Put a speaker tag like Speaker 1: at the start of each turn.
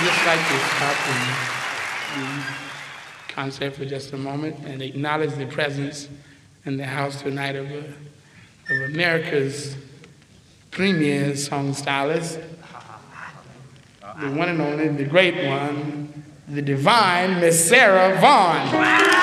Speaker 1: just like to stop the concert for just a moment and acknowledge the presence in the house tonight of America's premier song stylist, the one and only, the great one, the divine Miss Sarah Vaughan.